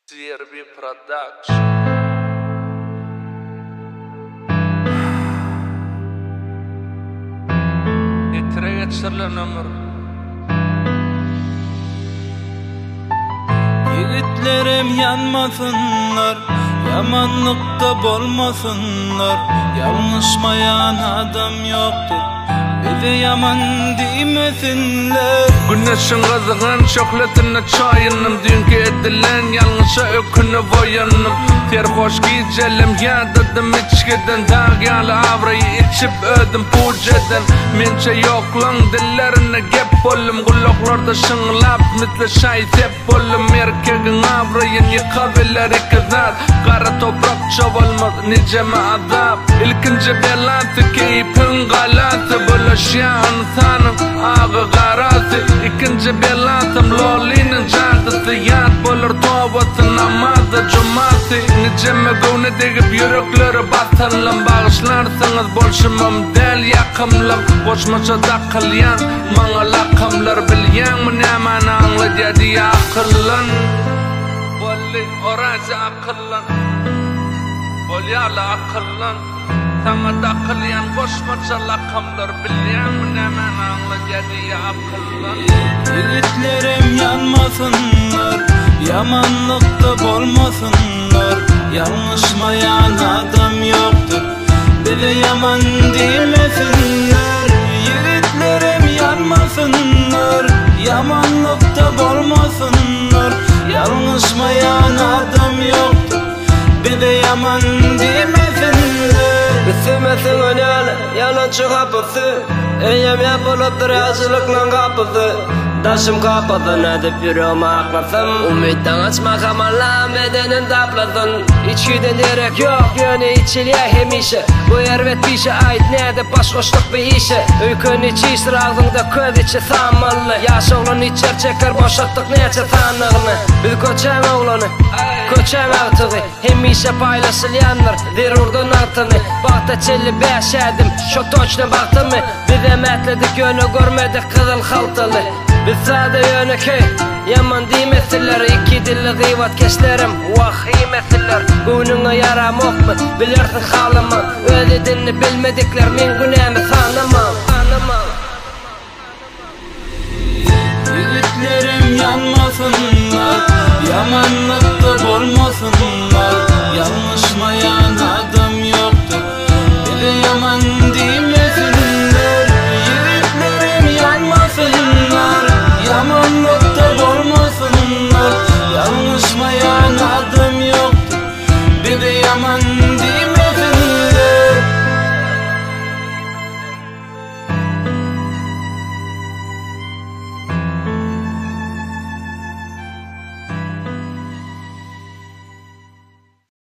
CRB Production. Etere geçirilen ömür. Yigitlerim yanmasınlar, yamanlıkta bolmasınlar. Yanlışmayan adam yoktur, bize yaman demesinler. Güneşin kızıgın şoklatını çayınım. Dünkü edilen yanlışa ökünü boyanım. Terhoş giyecelim yadadım içkiden. Dağyalı avrayı içip ödüm puceden. Mençe yoklan dillerine gep bollum. Kulaklarda şınglap mitli şay tep bollum. Erkegin avrayın yıkabilir ikizat. Kara toprak çobalmaz niceme azap. İlkinci belantı keyfin galatı. Bulaşyan tanım ağı garası. İkinci belantım lolinin cantısı. Yad bolur tovatı namazı cumatı. Niceme gövne degip yürekleri batanlam. Bağışlarsınız bolşumam del yakımlam. Koşmaça da kılyan mana lakamlar bilyan. Mıneman anlı dedi akıllan. Bolli orazi akıllan. Bolyalı akıllan. Sana da kılyan koşmaça lakamlar bilyan. Mıneman anlı dedi akıllan. Yigitlerim yanmasınlar, yamanlıkta bolmasınlar. Yanlışmayan adam yoktur, bize yaman demesinler. Yigitlerim yanmasınlar, yamanlıkta bolmasınlar. Yanlışmayan adam yoktur, bize yaman demesinler. Bisemesin önele, yalancı kapısı. Eyyem yapılıptır yazılıkla kapısı. Daşım kapadın edip yürüyorum aklasın. Umitten açmak amanla bedenin taplasın. İçkiden direk yok yönü içiliye hemişe. Bu ervet bir şey ait neydi başkoşluk bir işe. Öykün içi iştir ağzında köz içi samanlı. Yaş oğlun içer çeker boşalttık neçe tanığını. Biz köçen oğlanı, köçen artığı. Hemişe paylaşılyanlar derurdun altını. Bakta çeli beş edim, şu toçna baktı mı? Biz emetledik yönü görmedik kızıl haltalı. Biz sade yönü köy, yaman demesinler. İki dilli gıyvat keşlerim, vahimesiler. Gününe yaram ok mu, bilirsin halamam. Ödedini bilmedikler, min günahımı sanamam. Yigitlerim yanmasınlar,